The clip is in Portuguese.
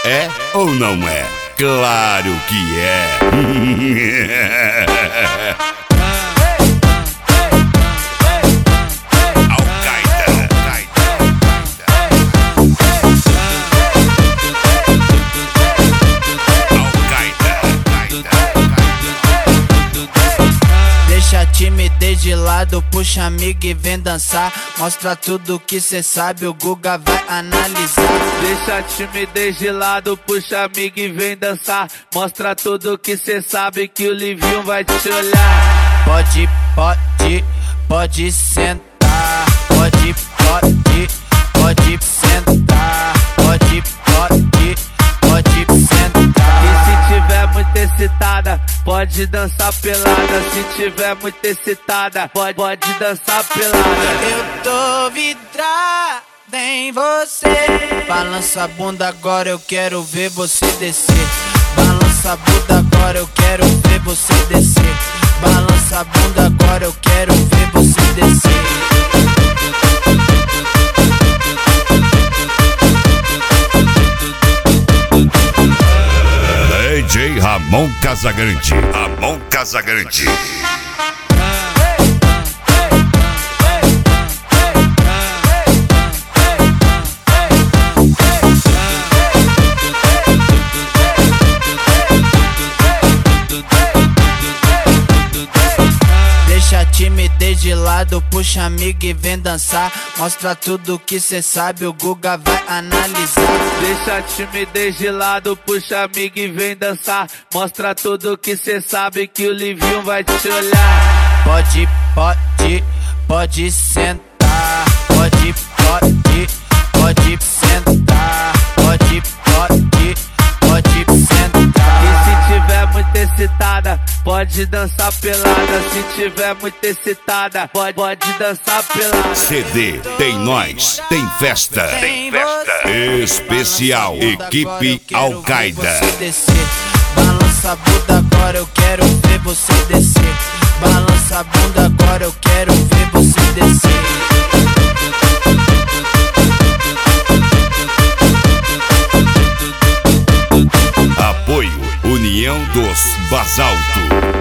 É ou não é? Claro que é! Deixa a timidez de lado, puxa amigo e vem dançar. Mostra tudo que cê sabe, o Guga vai analisar. Deixa a timidez de lado, puxa amigo e vem dançar. Mostra tudo que cê sabe, que o Livinho vai te olhar. Pode sentar. Pode sentar. Pode sentar. E se tiver muito excitada, pode dançar pelada. Se tiver muito excitada, pode dançar pelada. Eu tô vidrada em você. Balança a bunda agora, eu quero ver você descer. Balança a bunda agora, eu quero ver você descer. Balança a bunda agora, eu quero ver você descer. DJ Ramon Casagrande. Ramon Casagrande. Deixa a timidez de lado, puxa amigo e vem dançar. Mostra tudo que cê sabe, o Guga vai analisar. Deixa a timidez de lado, puxa amigo e vem dançar. Mostra tudo que cê sabe, que o Livinho vai te olhar. Pode sentar. Pode sentar. Pode sentar. E se tiver muito excitada, pode dançar pelada. Se tiver muito excitada, pode dançar pelada. CD Tem Nós, tem festa. Tem festa especial. Equipe Al-Qaeda. Balança a bunda agora, eu quero ver você descer. Balança a bunda agora, eu quero ver você descer. Apoio União dos Basalto.